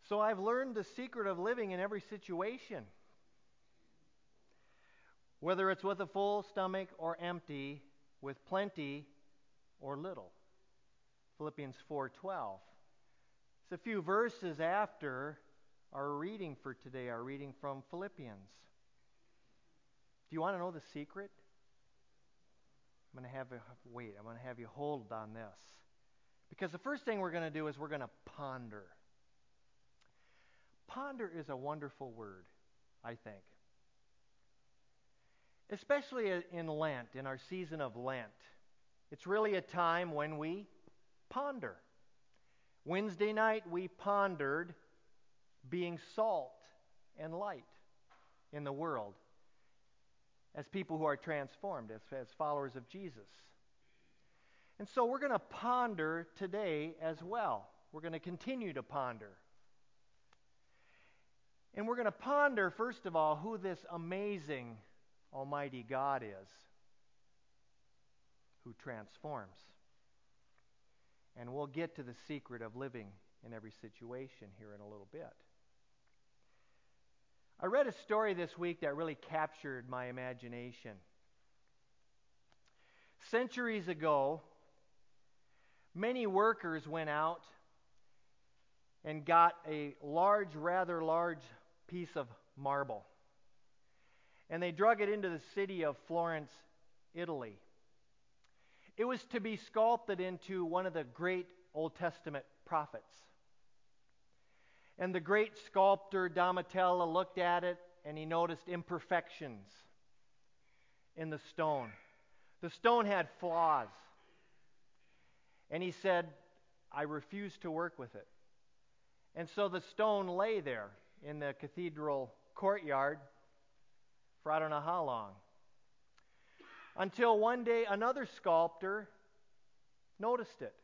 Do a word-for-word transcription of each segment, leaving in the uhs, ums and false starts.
So I've learned the secret of living in every situation. Whether it's with a full stomach or empty, with plenty or little. Philippians four twelve. It's a few verses after our reading for today, our reading from Philippians. Do you want to know the secret? I'm going to have you wait. I'm going to have you hold on this. Because the first thing we're going to do is we're going to ponder. Ponder is a wonderful word, I think. Especially in Lent, in our season of Lent. It's really a time when we ponder. Wednesday night we pondered being salt and light in the world as people who are transformed, as, as followers of Jesus. And so we're going to ponder today as well. We're going to continue to ponder. And we're going to ponder, first of all, who this amazing Almighty God is, who transforms. And we'll get to the secret of living in every situation here in a little bit. I read a story this week that really captured my imagination. Centuries ago, many workers went out and got a large, rather large piece of marble. And they drug it into the city of Florence, Italy. It was to be sculpted into one of the great Old Testament prophets. And the great sculptor Donatello looked at it and he noticed imperfections in the stone. The stone had flaws. And he said, I refuse to work with it. And so the stone lay there in the cathedral courtyard for I don't know how long. Until one day another sculptor noticed it.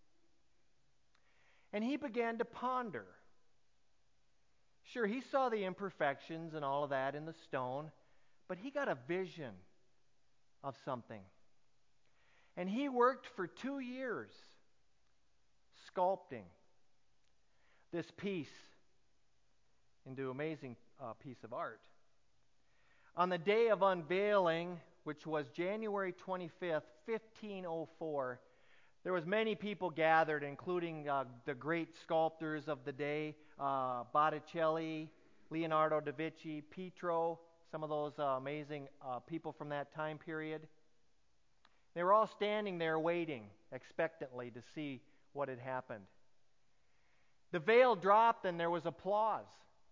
And he began to ponder. Sure, he saw the imperfections and all of that in the stone, but he got a vision of something. And he worked for two years sculpting this piece into an amazing uh, piece of art. On the day of unveiling, which was January twenty-fifth, fifteen oh four, there was many people gathered, including uh, the great sculptors of the day, uh, Botticelli, Leonardo da Vinci, Pietro, some of those uh, amazing uh, people from that time period. They were all standing there waiting expectantly to see what had happened. The veil dropped and there was applause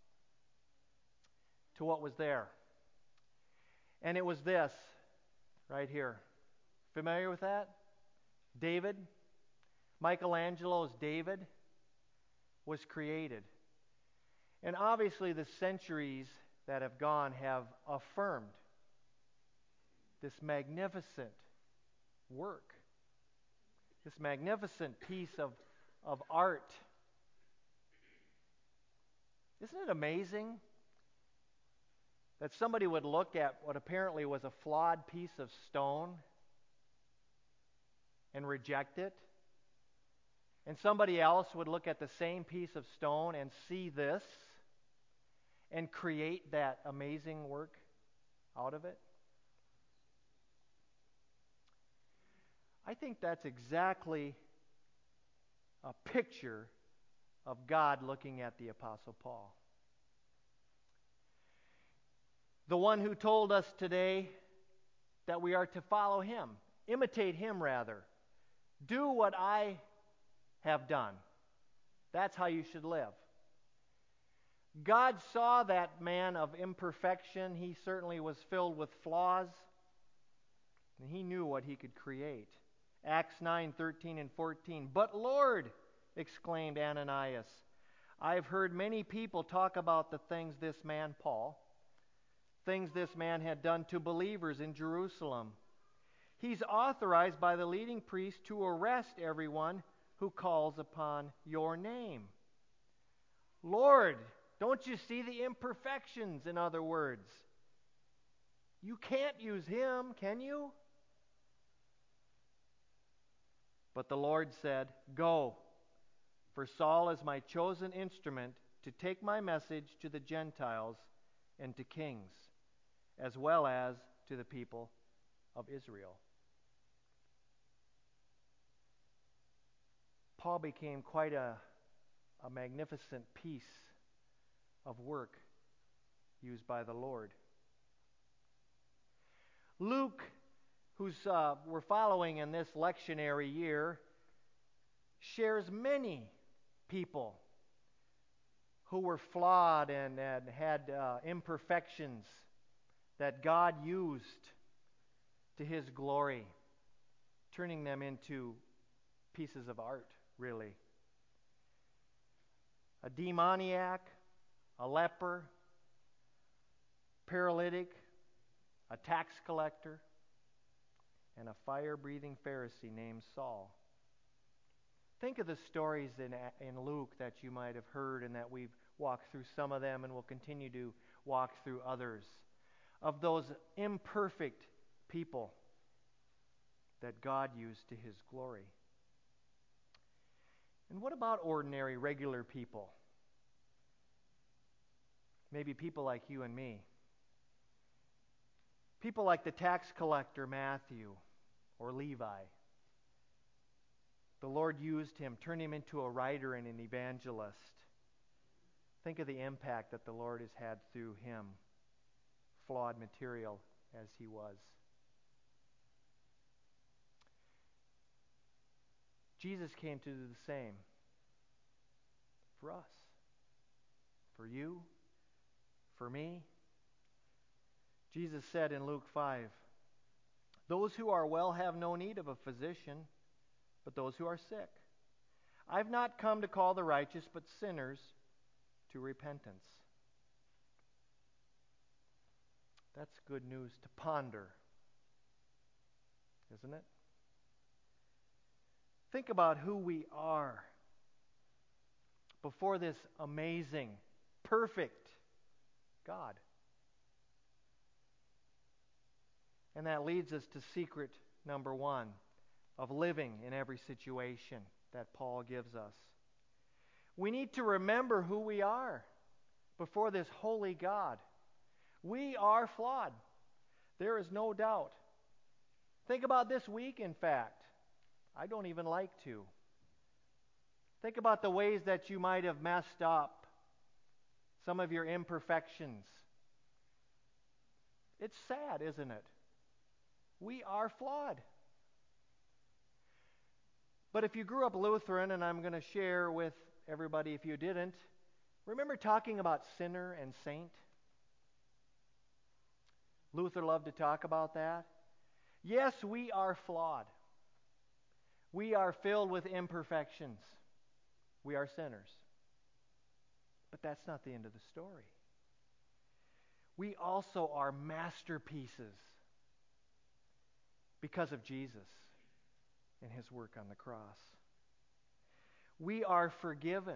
to what was there. And it was this, right here. Familiar with that? David, Michelangelo's David, was created. And obviously the centuries that have gone have affirmed this magnificent work, this magnificent piece of, of art. Isn't it amazing that somebody would look at what apparently was a flawed piece of stone and reject it? And somebody else would look at the same piece of stone and see this and create that amazing work out of it? I think that's exactly a picture of God looking at the Apostle Paul. The one who told us today that we are to follow him, imitate him rather. Do what I have done. That's how you should live. God saw that man of imperfection. He certainly was filled with flaws. And he knew what he could create. Acts nine, thirteen and fourteen. But Lord, exclaimed Ananias, I've heard many people talk about the things this man, Paul, things this man had done to believers in Jerusalem. He's authorized by the leading priest to arrest everyone who calls upon your name. Lord, don't you see the imperfections, in other words? You can't use him, can you? But the Lord said, Go, for Saul is my chosen instrument to take my message to the Gentiles and to kings, as well as to the people of Israel. Paul became quite a, a magnificent piece of work used by the Lord. Luke, who's uh, we're following in this lectionary year, shares many people who were flawed and, and had uh, imperfections that God used to His glory, turning them into pieces of art, really. A demoniac, a leper, paralytic, a tax collector, and a fire-breathing Pharisee named Saul. Think of the stories in, in Luke that you might have heard and that we've walked through some of them and will continue to walk through others, of those imperfect people that God used to His glory. And what about ordinary, regular people? Maybe people like you and me. People like the tax collector Matthew or Levi. The Lord used him, turned him into a writer and an evangelist. Think of the impact that the Lord has had through him, flawed material as he was. Jesus came to do the same for us, for you, for me. Jesus said in Luke five, "Those who are well have no need of a physician, but those who are sick. I've not come to call the righteous, but sinners to repentance." That's good news to ponder, isn't it? Think about who we are before this amazing, perfect God. And that leads us to secret number one of living in every situation that Paul gives us. We need to remember who we are before this holy God. We are flawed. There is no doubt. Think about this week, in fact. I don't even like to. Think about the ways that you might have messed up, some of your imperfections. It's sad, isn't it? We are flawed. But if you grew up Lutheran, and I'm going to share with everybody if you didn't, remember talking about sinner and saint? Luther loved to talk about that. Yes, we are flawed. We are filled with imperfections. We are sinners. But that's not the end of the story. We also are masterpieces because of Jesus and His work on the cross. We are forgiven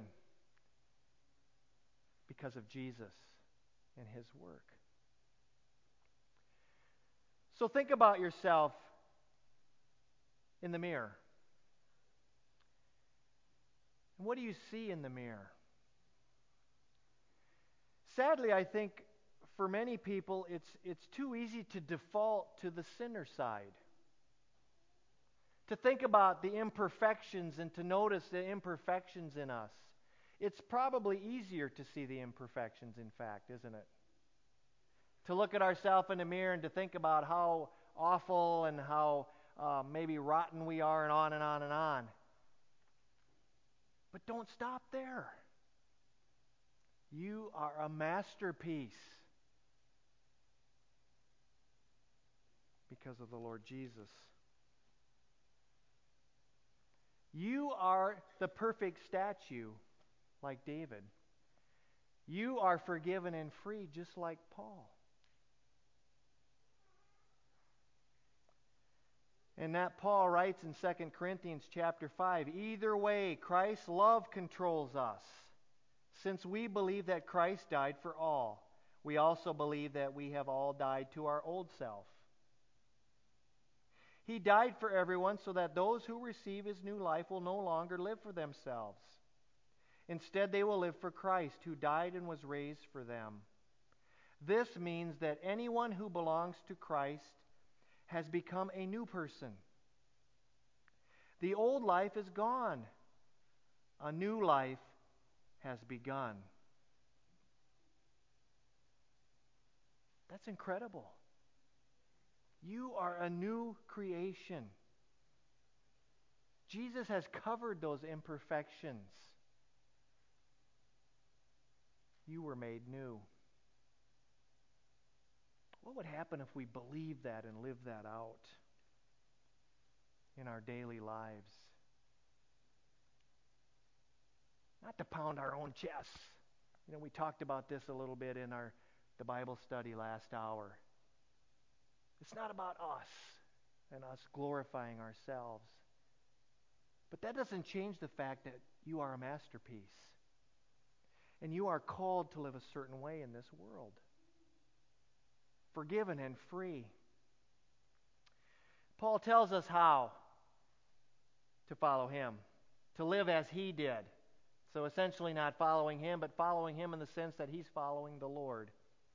because of Jesus and His work. So think about yourself in the mirror. And what do you see in the mirror? Sadly, I think for many people it's it's too easy to default to the sinner side. To think about the imperfections and to notice the imperfections in us. It's probably easier to see the imperfections, in fact, isn't it? To look at ourselves in the mirror and to think about how awful and how uh, maybe rotten we are, and on and on and on. But don't stop there. You are a masterpiece because of the Lord Jesus. You are the perfect statue like David. You are forgiven and free just like Paul. And that Paul writes in Second Corinthians chapter five, either way, Christ's love controls us. Since we believe that Christ died for all, we also believe that we have all died to our old self. He died for everyone so that those who receive His new life will no longer live for themselves. Instead, they will live for Christ, who died and was raised for them. This means that anyone who belongs to Christ has become a new person. The old life is gone. A new life has begun. That's incredible. You are a new creation. Jesus has covered those imperfections. You were made new. What would happen if we believed that and lived that out in our daily lives? Not to pound our own chests. You know, we talked about this a little bit in our the Bible study last hour. It's not about us and us glorifying ourselves. But that doesn't change the fact that you are a masterpiece. And you are called to live a certain way in this world. Forgiven and free. Paul tells us how to follow him, to live as he did. So essentially not following him, but following him in the sense that he's following the Lord.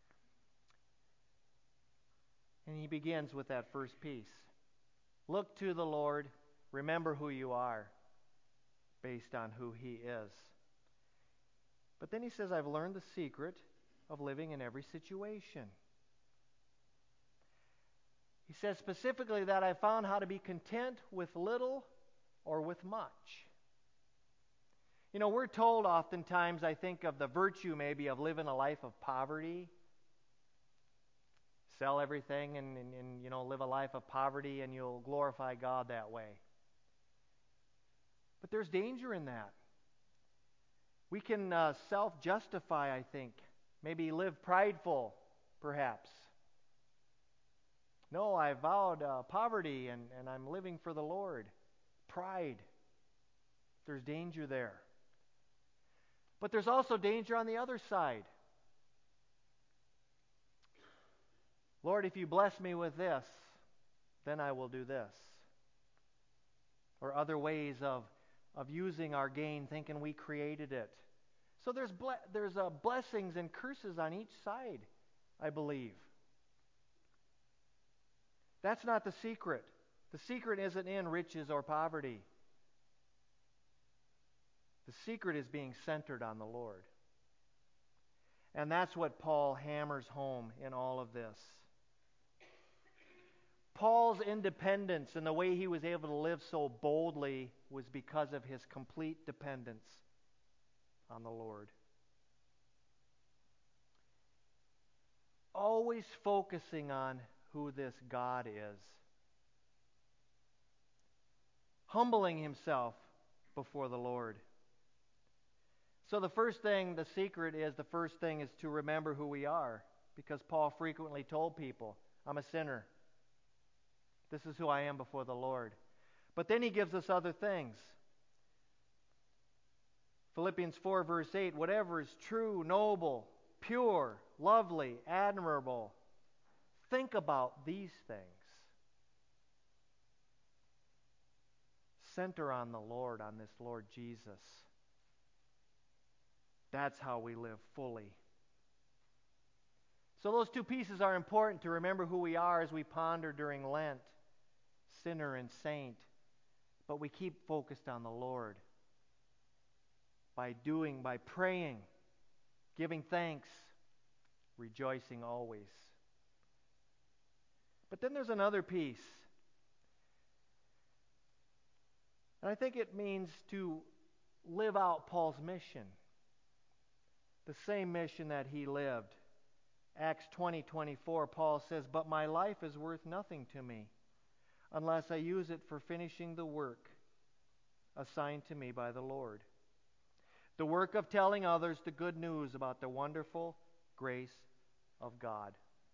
And he begins with that first piece. Look to the Lord, remember who you are, based on who he is. But then he says, I've learned the secret of living in every situation. He says specifically that I found how to be content with little or with much. You know, we're told oftentimes, I think, of the virtue maybe of living a life of poverty. Sell everything and, and, and you know, live a life of poverty and you'll glorify God that way. But there's danger in that. We can uh, self-justify, I think. Maybe live prideful, perhaps. No, I vowed uh, poverty and, and I'm living for the Lord. Pride. There's danger there. But there's also danger on the other side. Lord, if you bless me with this, then I will do this. Or other ways of, of using our gain, thinking we created it. So there's ble- there's uh, blessings and curses on each side, I believe. That's not the secret. The secret isn't in riches or poverty. The secret is being centered on the Lord. And that's what Paul hammers home in all of this. Paul's independence and the way he was able to live so boldly was because of his complete dependence on the Lord. Always focusing on who this God is. Humbling himself before the Lord. So the first thing, the secret is, the first thing is to remember who we are. Because Paul frequently told people, I'm a sinner. This is who I am before the Lord. But then he gives us other things. Philippians four verse eight, whatever is true, noble, pure, lovely, admirable, think about these things. Center on the Lord, on this Lord Jesus. That's how we live fully. So those two pieces are important to remember who we are as we ponder during Lent. Sinner and saint. But we keep focused on the Lord. By doing, by praying, giving thanks, rejoicing always. But then there's another piece. And I think it means to live out Paul's mission. The same mission that he lived. Acts twenty twenty-four, Paul says, but my life is worth nothing to me unless I use it for finishing the work assigned to me by the Lord. The work of telling others the good news about the wonderful grace of God.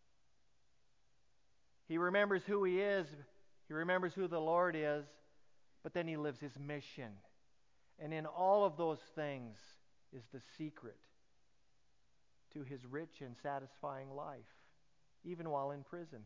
He remembers who he is. He remembers who the Lord is. But then he lives his mission. And in all of those things is the secret to his rich and satisfying life, even while in prison.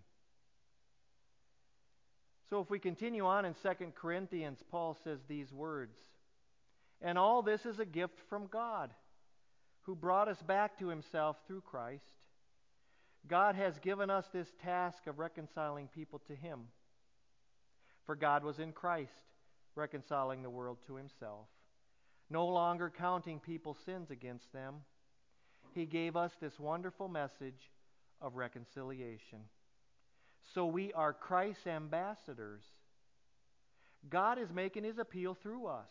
So if we continue on in Second Corinthians, Paul says these words, And all this is a gift from God, who brought us back to Himself through Christ. God has given us this task of reconciling people to Him. For God was in Christ, reconciling the world to Himself, no longer counting people's sins against them. He gave us this wonderful message of reconciliation. So we are Christ's ambassadors. God is making His appeal through us.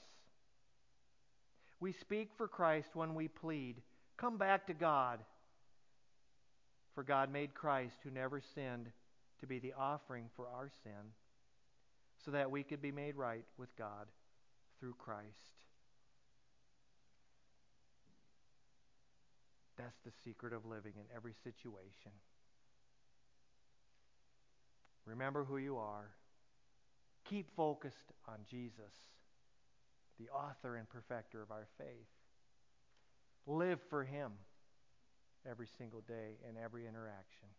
We speak for Christ when we plead, "Come back to God." For God made Christ, who never sinned, to be the offering for our sin, so that we could be made right with God through Christ. That's the secret of living in every situation. Remember who you are. Keep focused on Jesus, the author and perfecter of our faith. Live for Him every single day in every interaction.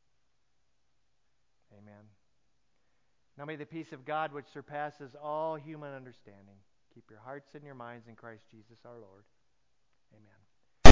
Amen. Now may the peace of God, which surpasses all human understanding, keep your hearts and your minds in Christ Jesus our Lord. Amen.